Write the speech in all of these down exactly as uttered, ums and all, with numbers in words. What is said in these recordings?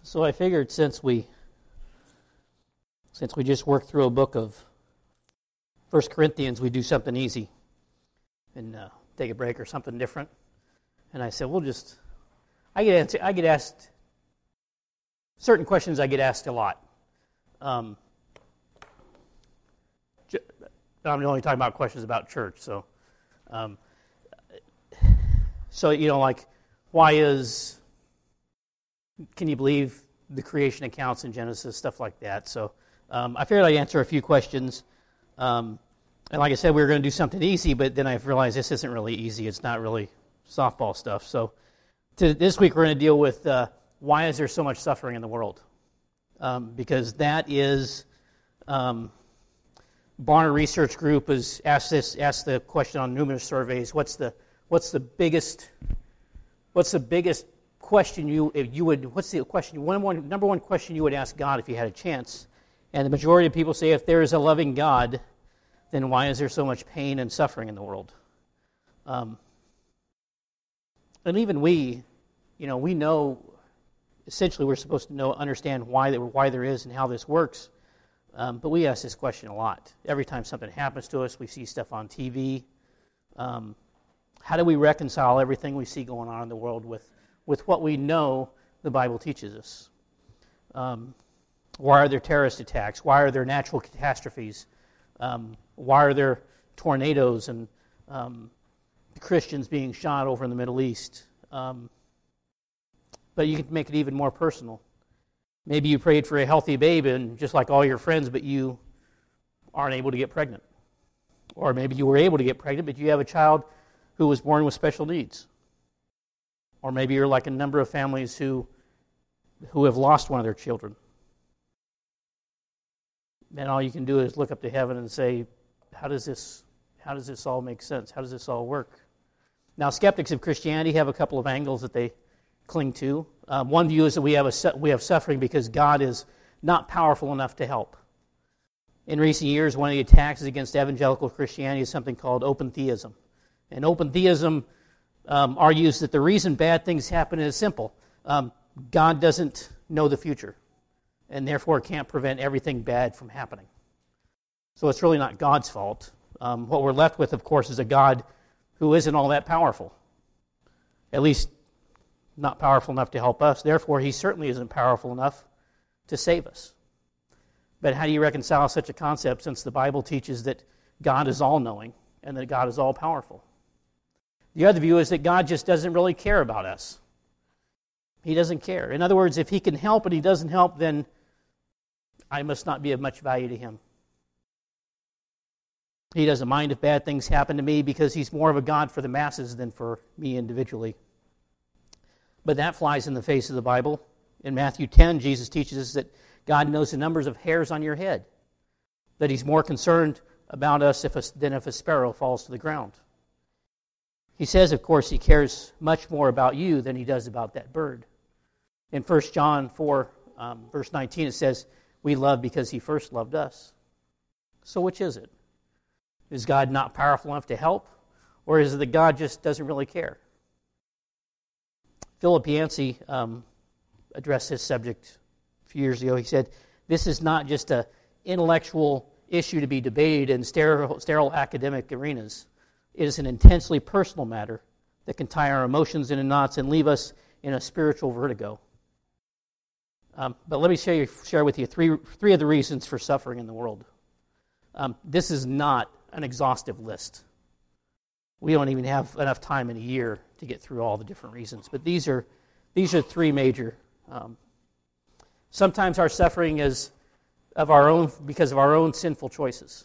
So I figured since we since we just worked through a book of First Corinthians, we do something easy and uh, take a break or something different. And I said, we'll just I get answer, I get asked certain questions. I get asked a lot. Um, I'm only talking about questions about church. So, um, so you know, like, why is Can you believe the creation accounts in Genesis, stuff like that? So um, I figured I'd answer a few questions. Um, and like I said, we were going to do something easy, but then I realized this isn't really easy. It's not really softball stuff. So to, this week we're going to deal with uh, why is there so much suffering in the world? Um, because that is, um, Barna Research Group has asked this, asked the question on numerous surveys. What's the what's the biggest what's the biggest question you if you would what's the question one, one number one question you would ask God if you had a chance? And the majority of people say, if there is a loving God, then why is there so much pain and suffering in the world? Um, and even we, you know, we know essentially we're supposed to know understand why there why there is and how this works. Um, but we ask this question a lot. Every time something happens to us, we see stuff on T V. Um, how do we reconcile everything we see going on in the world with with what we know the Bible teaches us? Um, why are there terrorist attacks? Why are there natural catastrophes? Um, why are there tornadoes and um, Christians being shot over in the Middle East? Um, but you can make it even more personal. Maybe you prayed for a healthy baby, and just like all your friends, but you aren't able to get pregnant. Or maybe you were able to get pregnant, but you have a child who was born with special needs. Or maybe you're like a number of families who who have lost one of their children. And all you can do is look up to heaven and say, how does this how does this all make sense? How does this all work? Now, skeptics of Christianity have a couple of angles that they cling to. Um, one view is that we have a we have suffering because God is not powerful enough to help. In recent years, one of the attacks against evangelical Christianity is something called open theism. And open theism um, argues that the reason bad things happen is simple. Um, God doesn't know the future, and therefore can't prevent everything bad from happening. So it's really not God's fault. Um, what we're left with, of course, is a God who isn't all that powerful. At least not powerful enough to help us. Therefore, he certainly isn't powerful enough to save us. But how do you reconcile such a concept since the Bible teaches that God is all-knowing and that God is all-powerful? The other view is that God just doesn't really care about us. He doesn't care. In other words, if he can help and he doesn't help, then I must not be of much value to him. He doesn't mind if bad things happen to me because he's more of a God for the masses than for me individually. But that flies in the face of the Bible. In Matthew ten, Jesus teaches us that God knows the numbers of hairs on your head, that he's more concerned about us if a, than if a sparrow falls to the ground. He says, of course, he cares much more about you than he does about that bird. In First John four, um, verse nineteen, it says, we love because he first loved us. So which is it? Is God not powerful enough to help? Or is it that God just doesn't really care? Philip Yancey um, addressed this subject a few years ago. He said, this is not just an intellectual issue to be debated in sterile, sterile academic arenas. It is an intensely personal matter that can tie our emotions into knots and leave us in a spiritual vertigo. Um, but let me share, you, share with you three, three of the reasons for suffering in the world. Um, this is not an exhaustive list. We don't even have enough time in a year to get through all the different reasons. But these are these are three major. Um, sometimes our suffering is of our own because of our own sinful choices.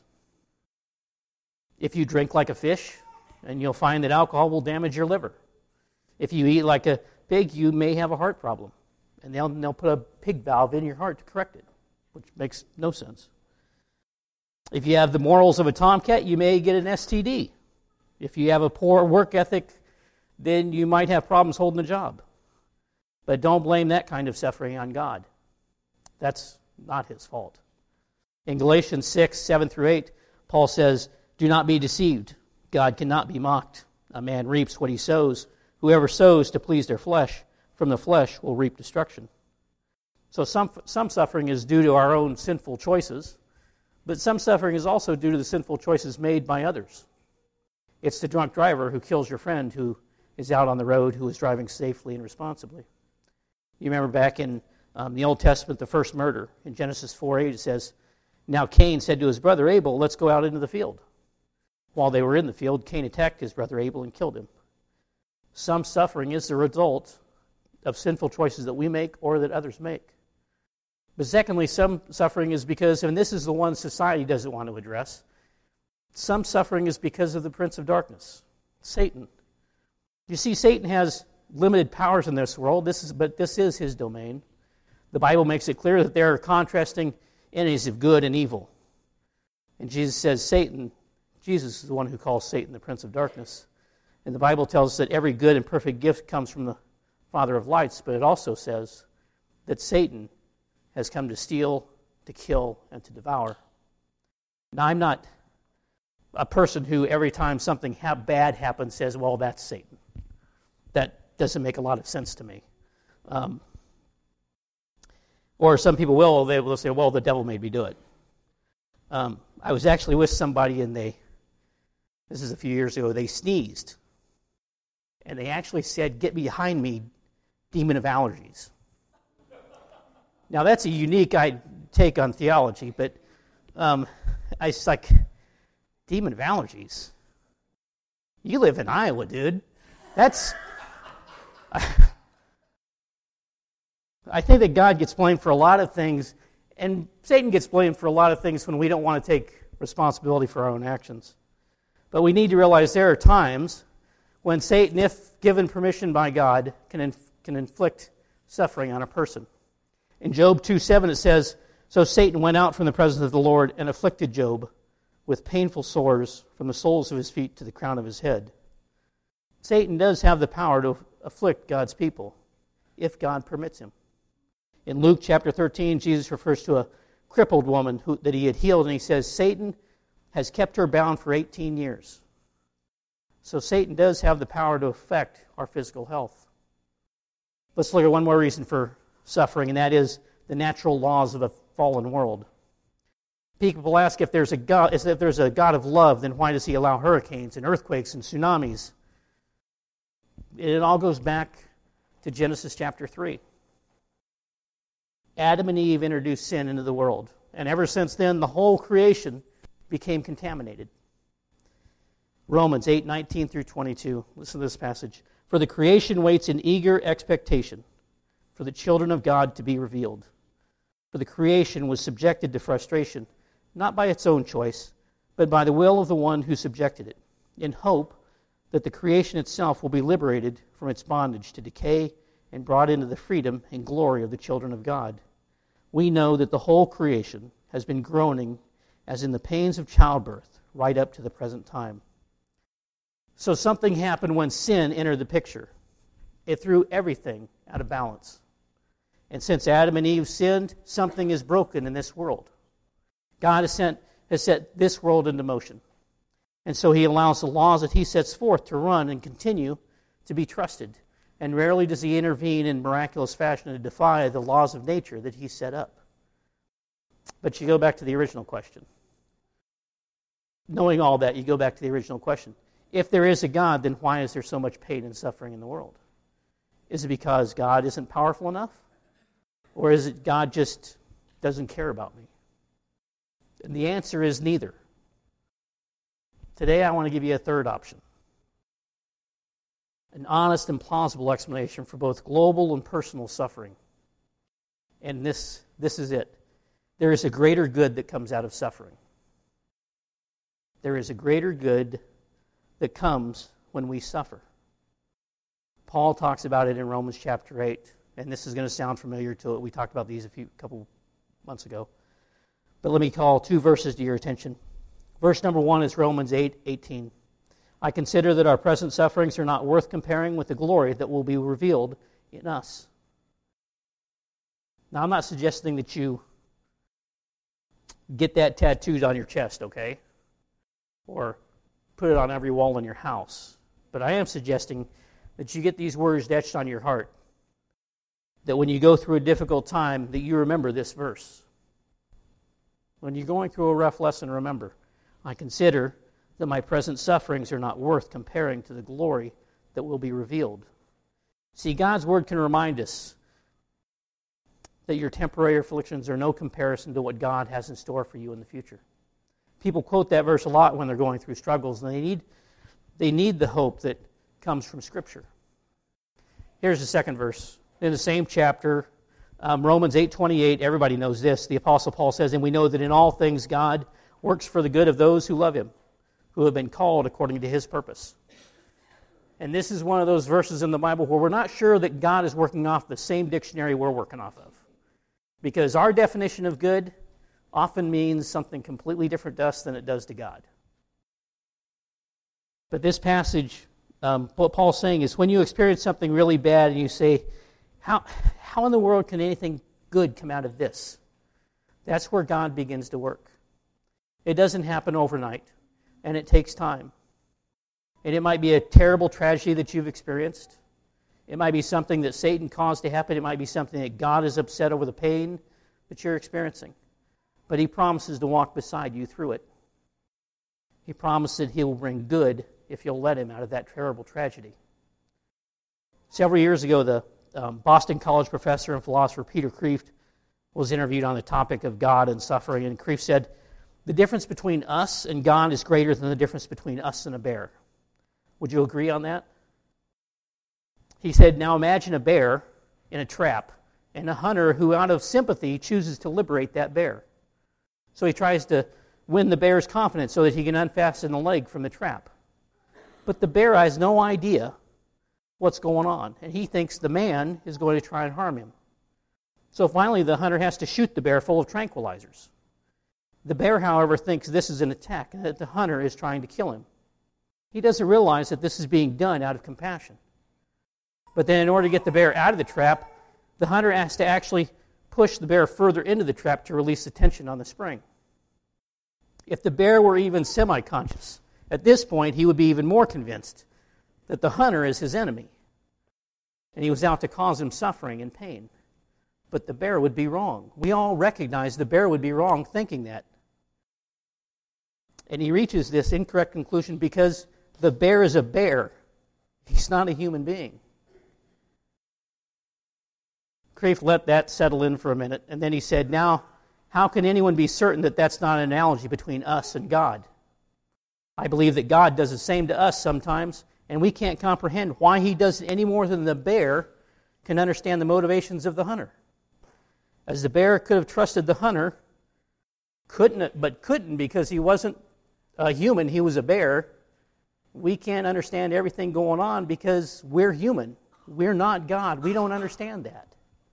If you drink like a fish, and you'll find that alcohol will damage your liver. If you eat like a pig, you may have a heart problem, and they'll they'll put a pig valve in your heart to correct it, which makes no sense. If you have the morals of a tomcat, you may get an S T D. If you have a poor work ethic, then you might have problems holding a job. But don't blame that kind of suffering on God. That's not his fault. In Galatians six, seven through eight, Paul says, do not be deceived. God cannot be mocked. A man reaps what he sows. Whoever sows to please their flesh, from the flesh will reap destruction. So some some suffering is due to our own sinful choices, but some suffering is also due to the sinful choices made by others. It's the drunk driver who kills your friend who is out on the road who is driving safely and responsibly. You remember back in um, the Old Testament, the first murder, in Genesis four eight, it says, "Now Cain said to his brother Abel, 'Let's go out into the field.' While they were in the field, Cain attacked his brother Abel and killed him." Some suffering is the result of sinful choices that we make or that others make. But secondly, some suffering is because, and this is the one society doesn't want to address, some suffering is because of the prince of darkness, Satan. You see, Satan has limited powers in this world, This is, but this is his domain. The Bible makes it clear that there are contrasting entities of good and evil. And Jesus says Satan, Jesus is the one who calls Satan the prince of darkness. And the Bible tells us that every good and perfect gift comes from the Father of lights, but it also says that Satan has come to steal, to kill, and to devour. Now, I'm not a person who every time something ha- bad happens says, well, that's Satan. That doesn't make a lot of sense to me. Um, or some people will, they will say, well, the devil made me do it. Um, I was actually with somebody and they, this is a few years ago, they sneezed. And they actually said, "Get behind me, demon of allergies." Now, that's a unique take on theology, but um, I was like, demon of allergies? You live in Iowa, dude. That's... I, I think that God gets blamed for a lot of things, and Satan gets blamed for a lot of things when we don't want to take responsibility for our own actions. But we need to realize there are times when Satan, if given permission by God, can inf- can inflict suffering on a person. In Job two seven it says, "So Satan went out from the presence of the Lord and afflicted Job with painful sores from the soles of his feet to the crown of his head." Satan does have the power to afflict God's people, if God permits him. In Luke chapter thirteen, Jesus refers to a crippled woman who, that he had healed, and he says, Satan has kept her bound for eighteen years. So Satan does have the power to affect our physical health. Let's look at one more reason for suffering, and that is the natural laws of a fallen world. People ask if there's a God, if there's a God of love, then why does he allow hurricanes and earthquakes and tsunamis? It all goes back to Genesis chapter three. Adam and Eve introduced sin into the world, and ever since then, the whole creation became contaminated. Romans eight nineteen through twenty-two. Listen to this passage. "For the creation waits in eager expectation for the children of God to be revealed. For the creation was subjected to frustration, not by its own choice, but by the will of the one who subjected it, in hope that the creation itself will be liberated from its bondage to decay and brought into the freedom and glory of the children of God. We know that the whole creation has been groaning as in the pains of childbirth right up to the present time." So something happened when sin entered the picture. It threw everything out of balance. And since Adam and Eve sinned, something is broken in this world. God has, sent, has set this world into motion. And so he allows the laws that he sets forth to run and continue to be trusted. And rarely does he intervene in miraculous fashion to defy the laws of nature that he set up. But you go back to the original question. Knowing all that, you go back to the original question. If there is a God, then why is there so much pain and suffering in the world? Is it because God isn't powerful enough? Or is it God just doesn't care about me? And the answer is neither. Today I want to give you a third option. An honest and plausible explanation for both global and personal suffering. And this, this is it. There is a greater good that comes out of suffering. There is a greater good that comes when we suffer. Paul talks about it in Romans chapter eight, and this is going to sound familiar to it. We talked about these a few couple months ago. But let me call two verses to your attention. Verse number one is Romans eight eighteen. "I consider that our present sufferings are not worth comparing with the glory that will be revealed in us." Now, I'm not suggesting that you get that tattooed on your chest, okay? Or put it on every wall in your house. But I am suggesting that you get these words etched on your heart. that when you go through a difficult time, that you remember this verse. When you're going through a rough lesson, remember, I consider that my present sufferings are not worth comparing to the glory that will be revealed. See, God's word can remind us that your temporary afflictions are no comparison to what God has in store for you in the future. People quote that verse a lot when they're going through struggles, and they need, they need the hope that comes from Scripture. Here's the second verse. In the same chapter, um, Romans eight twenty-eight, everybody knows this. The Apostle Paul says, and we know that in all things God works for the good of those who love him, who have been called according to his purpose. And this is one of those verses in the Bible where we're not sure that God is working off the same dictionary we're working off of. Because our definition of good often means something completely different to us than it does to God. But this passage, um, what Paul's saying is when you experience something really bad and you say, how, how in the world can anything good come out of this? That's where God begins to work. It doesn't happen overnight, and it takes time. And it might be a terrible tragedy that you've experienced. It might be something that Satan caused to happen. It might be something that God is upset over the pain that you're experiencing. But he promises to walk beside you through it. He promises that he will bring good if you'll let him out of that terrible tragedy. Several years ago, the um, Boston College professor and philosopher Peter Kreeft was interviewed on the topic of God and suffering, and Kreeft said, the difference between us and God is greater than the difference between us and a bear. Would you agree on that? He said, now imagine a bear in a trap and a hunter who out of sympathy chooses to liberate that bear. So he tries to win the bear's confidence so that he can unfasten the leg from the trap. But the bear has no idea what's going on, and he thinks the man is going to try and harm him. So finally the hunter has to shoot the bear full of tranquilizers. The bear, however, thinks this is an attack and that the hunter is trying to kill him. He doesn't realize that this is being done out of compassion. But then in order to get the bear out of the trap, the hunter has to actually push the bear further into the trap to release the tension on the spring. If the bear were even semi-conscious, at this point he would be even more convinced that the hunter is his enemy, and he was out to cause him suffering and pain. But the bear would be wrong. We all recognize the bear would be wrong thinking that. And he reaches this incorrect conclusion because the bear is a bear. He's not a human being. Kreeft let that settle in for a minute, and then he said, now, how can anyone be certain that that's not an analogy between us and God? I believe that God does the same to us sometimes, and we can't comprehend why he does it any more than the bear can understand the motivations of the hunter. As the bear could have trusted the hunter, couldn't, but couldn't because he wasn't a human, he was a bear. We can't understand everything going on because we're human. We're not God. We don't understand that.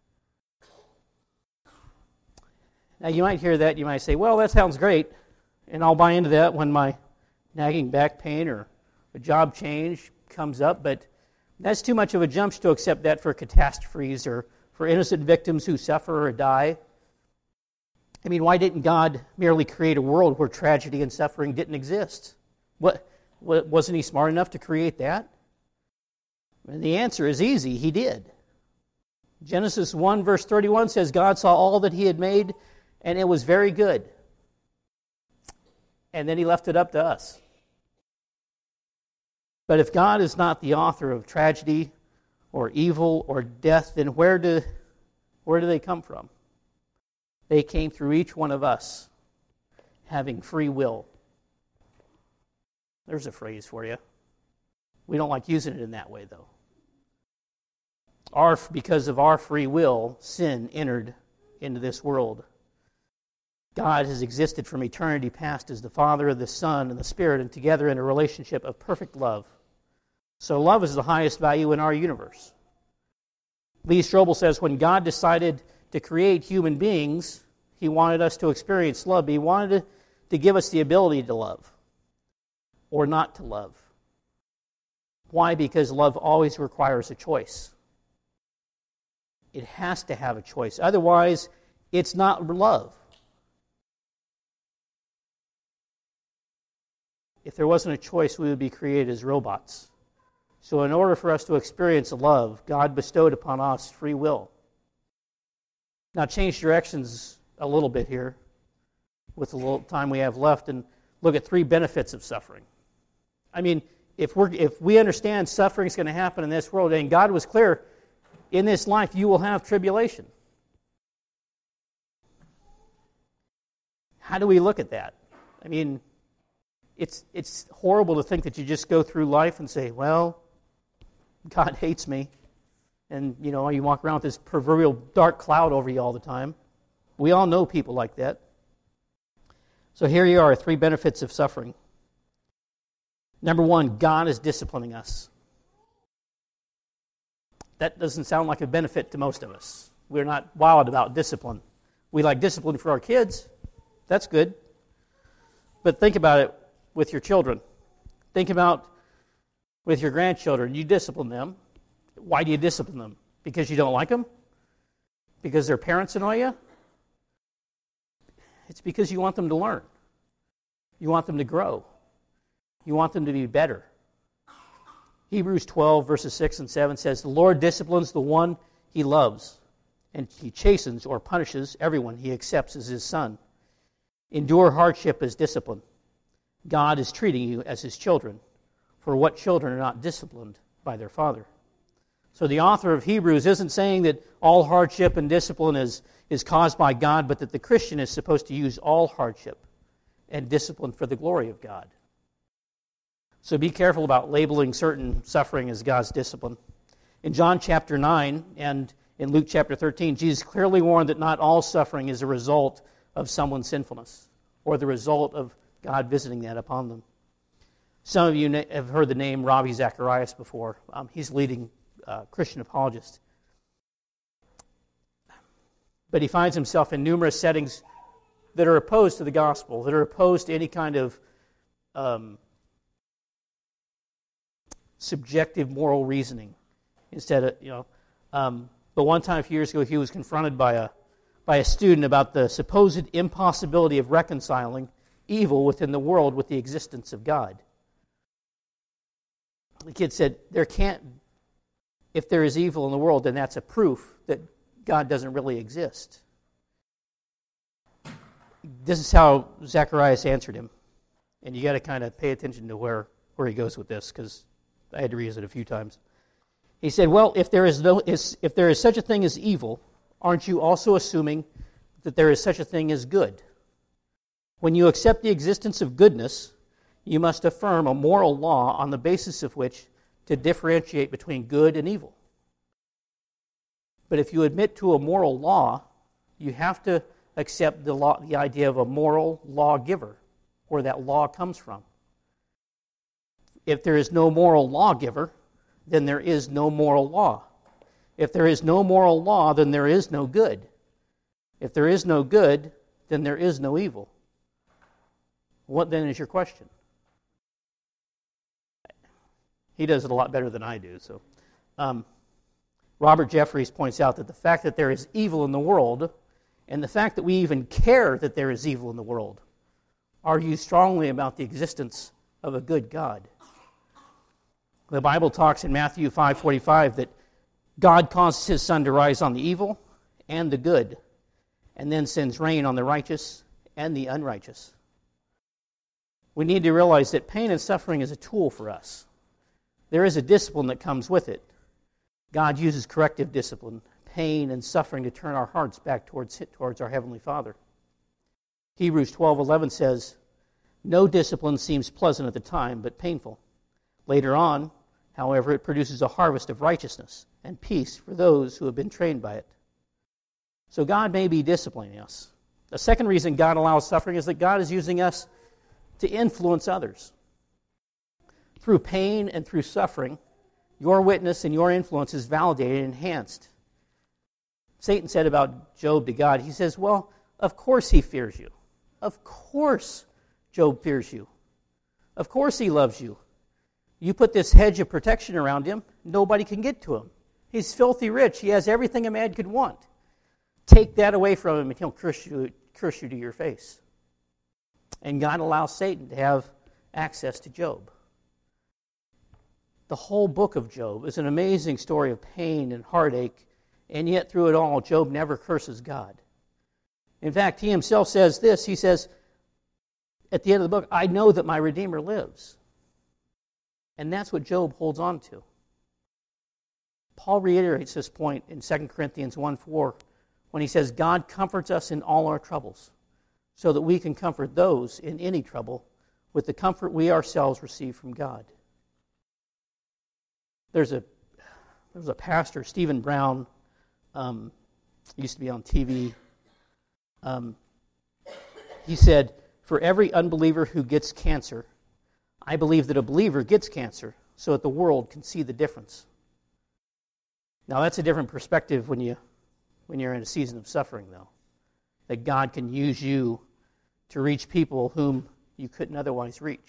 Now, you might hear that. You might say, well, that sounds great, and I'll buy into that when my nagging back pain or a job change comes up, but that's too much of a jump to accept that for catastrophes or for innocent victims who suffer or die. I mean, why didn't God merely create a world where tragedy and suffering didn't exist? What, what wasn't he smart enough to create that? And the answer is easy. He did. Genesis one verse thirty-one says, God saw all that he had made, and it was very good. And then he left it up to us. But if God is not the author of tragedy or evil or death, then where do, where do they come from? They came through each one of us having free will. There's a phrase for you. We don't like using it in that way, though. Our, because of our free will, sin entered into this world. God has existed from eternity past as the Father, the Son, and the Spirit, and together in a relationship of perfect love. So love is the highest value in our universe. Lee Strobel says, when God decided to create human beings, he wanted us to experience love. He wanted to give us the ability to love or not to love. Why? Because love always requires a choice. It has to have a choice. Otherwise, it's not love. If there wasn't a choice, we would be created as robots. So in order for us to experience love, God bestowed upon us free will. Now change directions a little bit here with the little time we have left and look at three benefits of suffering. I mean, if we're if we understand suffering is going to happen in this world, and God was clear, in this life you will have tribulation. How do we look at that? I mean, it's it's horrible to think that you just go through life and say, well, God hates me. And, you know, you walk around with this proverbial dark cloud over you all the time. We all know people like that. So here you are, three benefits of suffering. Number one, God is disciplining us. That doesn't sound like a benefit to most of us. We're not wild about discipline. We like discipline for our kids. That's good. But think about it with your children. Think about with your grandchildren. You discipline them. Why do you discipline them? Because you don't like them? Because their parents annoy you? It's because you want them to learn. You want them to grow. You want them to be better. Hebrews twelve, verses six and seven says, the Lord disciplines the one he loves, and he chastens or punishes everyone he accepts as his son. Endure hardship as discipline. God is treating you as his children. For what children are not disciplined by their father? So the author of Hebrews isn't saying that all hardship and discipline is, is caused by God, but that the Christian is supposed to use all hardship and discipline for the glory of God. So be careful about labeling certain suffering as God's discipline. In John chapter nine and in Luke chapter thirteen, Jesus clearly warned that not all suffering is a result of someone's sinfulness or the result of God visiting that upon them. Some of you have heard the name Ravi Zacharias before. Um, he's leading Uh, Christian apologist. But he finds himself in numerous settings that are opposed to the gospel, that are opposed to any kind of um, subjective moral reasoning. Instead of, you know, um, but one time a few years ago he was confronted by a by a student about the supposed impossibility of reconciling evil within the world with the existence of God. The kid said, there can't If there is evil in the world, then that's a proof that God doesn't really exist. This is how Zacharias answered him. And you got to kind of pay attention to where, where he goes with this, because I had to read it a few times. He said, well, if there is no is, if there is such a thing as evil, aren't you also assuming that there is such a thing as good? When you accept the existence of goodness, you must affirm a moral law on the basis of which to differentiate between good and evil. But if you admit to a moral law, you have to accept the law, the idea of a moral lawgiver, where that law comes from. If there is no moral lawgiver, then there is no moral law. If there is no moral law, then there is no good. If there is no good, then there is no evil. What then is your question? He does it a lot better than I do. So, um, Robert Jeffries points out that the fact that there is evil in the world, and the fact that we even care that there is evil in the world, argue strongly about the existence of a good God. The Bible talks in Matthew five forty-five that God causes his sun to rise on the evil and the good, and then sends rain on the righteous and the unrighteous. We need to realize that pain and suffering is a tool for us. There is a discipline that comes with it. God uses corrective discipline, pain, and suffering to turn our hearts back towards, towards our Heavenly Father. Hebrews twelve eleven says, no discipline seems pleasant at the time, but painful. Later on, however, it produces a harvest of righteousness and peace for those who have been trained by it. So God may be disciplining us. The second reason God allows suffering is that God is using us to influence others. Through pain and through suffering, your witness and your influence is validated and enhanced. Satan said about Job to God, he says, well, of course he fears you. Of course Job fears you. Of course he loves you. You put this hedge of protection around him, nobody can get to him. He's filthy rich. He has everything a man could want. Take that away from him and he'll curse you, curse you to your face. And God allows Satan to have access to Job. The whole book of Job is an amazing story of pain and heartache And yet through it all, Job never curses God. In fact, he himself says this. He says, at the end of the book, I know that my Redeemer lives. And that's what Job holds on to. Paul reiterates this point in Second Corinthians one four when he says, God comforts us in all our troubles, so that we can comfort those in any trouble with the comfort we ourselves receive from God. There's a there was a pastor, Stephen Brown, um, used to be on T V. Um, he said, for every unbeliever who gets cancer, I believe that a believer gets cancer so that the world can see the difference. Now that's a different perspective when you when you're in a season of suffering, though. That God can use you to reach people whom you couldn't otherwise reach.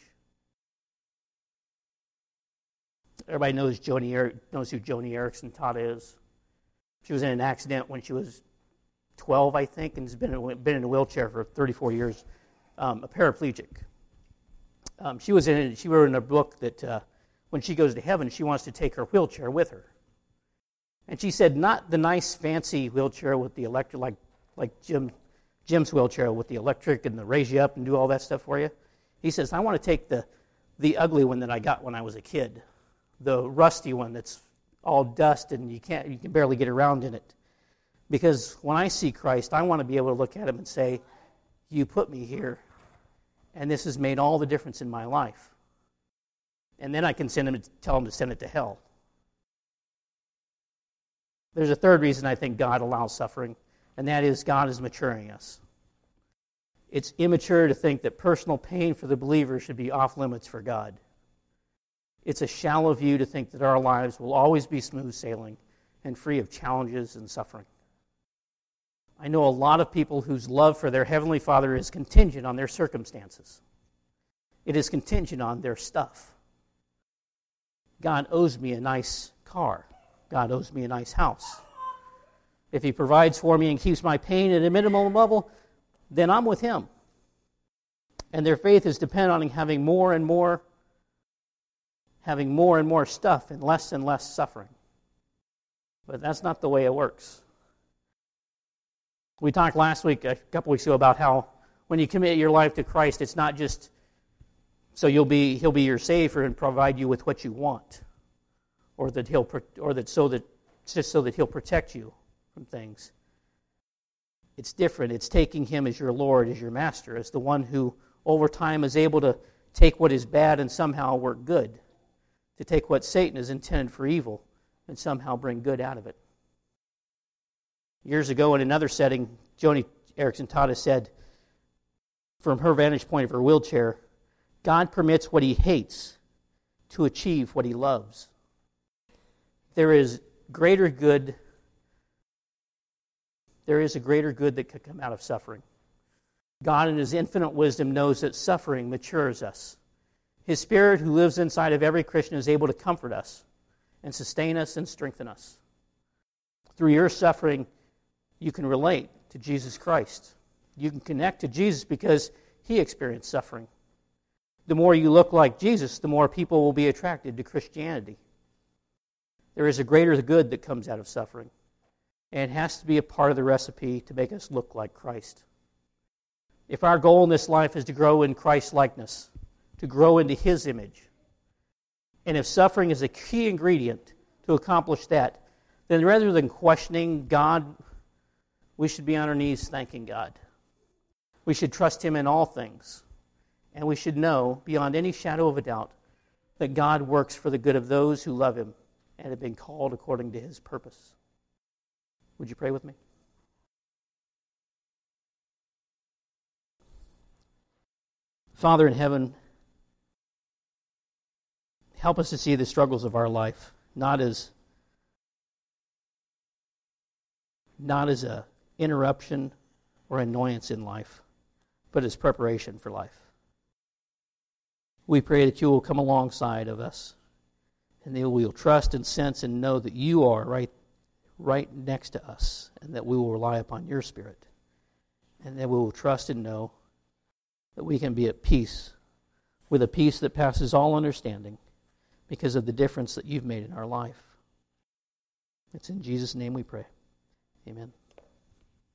Everybody knows Joni er- knows who Joni Eareckson Tada is. She was in an accident when she was twelve, I think, and has been in, been in a wheelchair for thirty-four years, um, a paraplegic. Um, she was in. She wrote in a book that uh, when she goes to heaven, she wants to take her wheelchair with her. And she said, not the nice, fancy wheelchair with the electric, like like Jim Jim's wheelchair with the electric and the raise you up and do all that stuff for you. He says, I want to take the the ugly one that I got when I was a kid, the rusty one that's all dust and you can't you can barely get around in it. Because when I see Christ, I want to be able to look at him and say, you put me here, and this has made all the difference in my life. And then I can send him to tell him to send it to hell. There's a third reason I think God allows suffering, and that is God is maturing us. It's immature to think that personal pain for the believer should be off limits for God. It's a shallow view to think that our lives will always be smooth sailing and free of challenges and suffering. I know a lot of people whose love for their Heavenly Father is contingent on their circumstances. It is contingent on their stuff. God owes me a nice car. God owes me a nice house. If he provides for me and keeps my pain at a minimum level, then I'm with him. And their faith is dependent on having more and more, having more and more stuff and less and less suffering. But that's not the way it works. We talked last week, a couple weeks ago, about how when you commit your life to Christ, it's not just so you'll be he'll be your Savior and provide you with what you want, or that he'll or that so that just so that he'll protect you from things. It's different. It's taking him as your Lord, as your master, as the one who over time is able to take what is bad and somehow work good, to take what Satan is intended for evil and somehow bring good out of it. Years ago in another setting, Joni Eareckson Tada said, from her vantage point of her wheelchair, God permits what he hates to achieve what he loves. There is greater good, there is a greater good that could come out of suffering. God in his infinite wisdom knows that suffering matures us. His Spirit who lives inside of every Christian is able to comfort us and sustain us and strengthen us. Through your suffering, you can relate to Jesus Christ. You can connect to Jesus because he experienced suffering. The more you look like Jesus, the more people will be attracted to Christianity. There is a greater good that comes out of suffering, and it has to be a part of the recipe to make us look like Christ. If our goal in this life is to grow in Christ's likeness, to grow into his image, and if suffering is a key ingredient to accomplish that, then rather than questioning God, we should be on our knees thanking God. We should trust him in all things. And we should know, beyond any shadow of a doubt, that God works for the good of those who love him and have been called according to his purpose. Would you pray with me? Father in heaven, help us to see the struggles of our life, not as not as a interruption or annoyance in life, but as preparation for life. We pray that you will come alongside of us, and that we will trust and sense and know that you are right, right next to us, and that we will rely upon your Spirit, and that we will trust and know that we can be at peace, with a peace that passes all understanding, because of the difference that you've made in our life. It's in Jesus' name we pray. Amen.